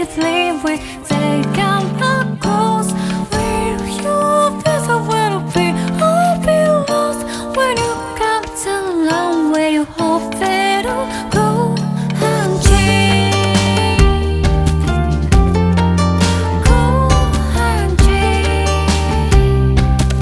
could live with. They come up close. Will you feel so well be? I'll be lost when you come to long where you hope that it'll go and change. Go and change.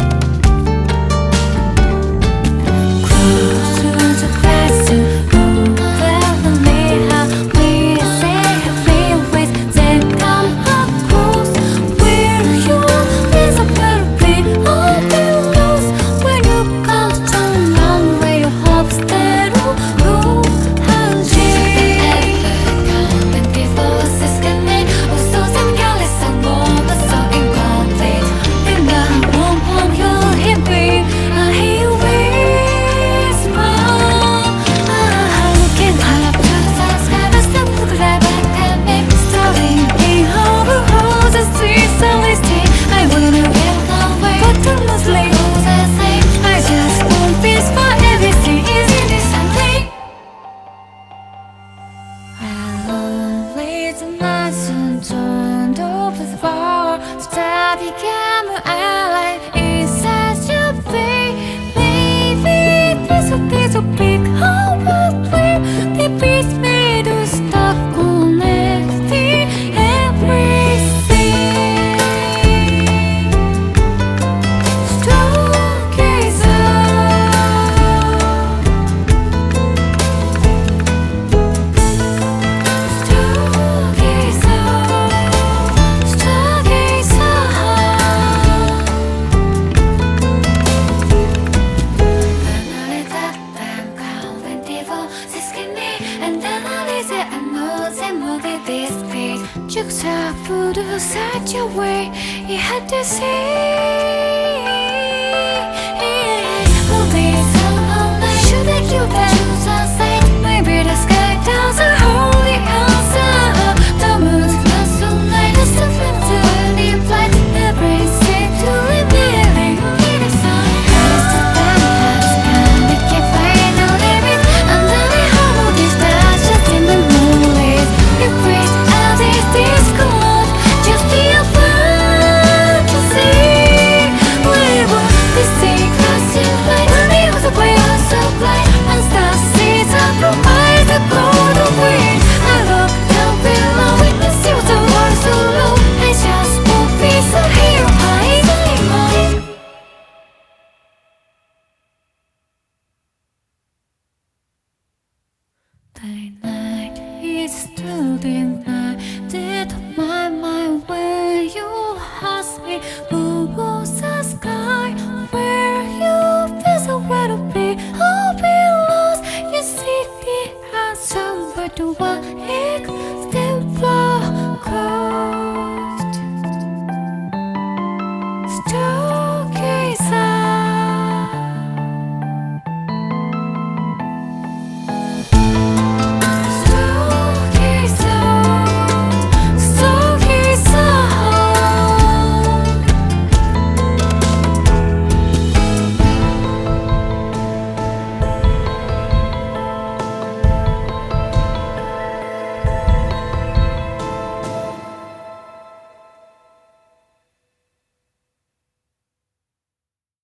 Close to the past to move heavenly how we say happy with. They come up close. Will you feel so well be? I'll be lost when you come to long where your hopes that it'll go and change. Before scanning, also some careless and warm, but so incomplete. In the warm home you hear me, I hear you whisper. Looking up to the sky, but still look right back at me. Starting in all the roses, trees and listing. I wanna get away, but I must leave all the same. I just want peace for everything is in this thing. Lonely tonight soon turned up with power. Star became an ally inside your brain. Maybe this will be how but we the peace made us stop connecting everything. Stargazer. Such a way you had to say. Moving so lonely, should I kill them? Choose a side, maybe the sky doesn't hold the answer. The moon's not so light, it's the flame to any flight. Every sin to revealing in the sun. It's the balance, and it can find no limit. And then the whole is just in the moonlit. You breathe out this cold. Just be a fantasy. We were the secrets in light. Money was a way of supply. And star seeds that provide the golden wind. I look down below, witness you the world so low. I just won't be so here. The night is still the night. Did my mind where you ask me who was the sky? Where you feel so where to be? I'll be lost. You see the answer, but do I still fly?